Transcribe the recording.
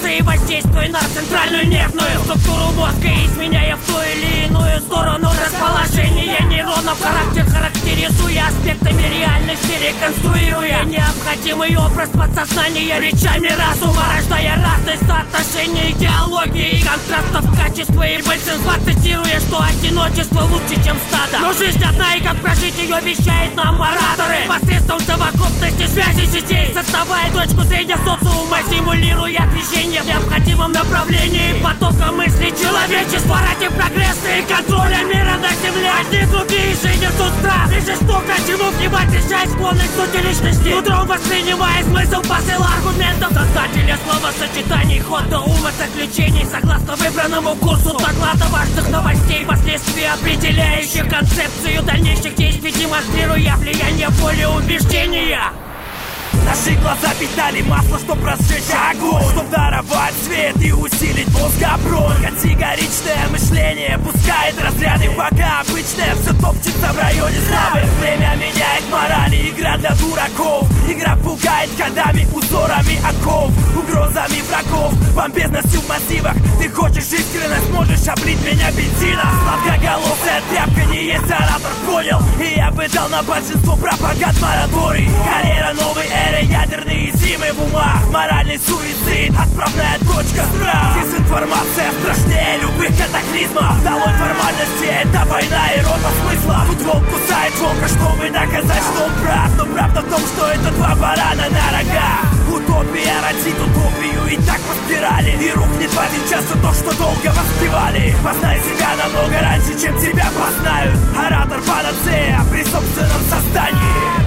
эмоции, воздействуя на центральную нервную структуру мозга, изменяя в ту или иную сторону расположение нейронов. Характер характеризуя аспектами реальности, реконструируя необходимый образ подсознания речами разума, рождая разные соотношения идеологии и контрастов качества и большинства, цитируя, что одиночество лучше, чем стадо. Но жизнь одна, и как прожить ее обещает нам ораторы посредством совокупности связей сетей, создавая точку зрения социума, симулируя движение в необходимом направлении потока мыслей человечества ради прогресса и контроля мира на земле. Одни другие же несут страх и жестоко, чему внимать, решая склонность сути личности, утром воспринимая смысл посыла аргументов создателя словосочетаний, хода ума заключений согласно выбранному курсу доклада важных новостей, последствий определяющих концепцию дальнейших действий, демонстрируя влияние воли убеждения. Наши глаза питали масло, чтоб разжечь огонь, чтоб даровать свет и усилить мозгобронь. Категоричное мышление пускает разряды, пока обычное все топчется в районе славы. Время меняет морали, игра для дураков. Игра пугает ходами, узорами оков, угрозами врагов, бомбезностью в массивах. Ты хочешь искренность, можешь облить меня бензином. Сладкоголосая тряпка не есть оратор, понял? И я бы дал на большинство пропаганд мораторий. Карьера новой эры, ядерные зимы в умах, моральный суицид, отправная точка страх. Дезинформация страшнее любых катаклизмов. Долой формальности, это война и рота смысла. Тут волк кусает волка, чтобы доказать, что он прав. Но правда в том, что это два барана на рогах. Утопия родит утопию, и так по спирали. И рухнет в один час все то, что долго воспевали. Познай себя намного раньше, чем тебя познают. Оратор панацея при собственном создании.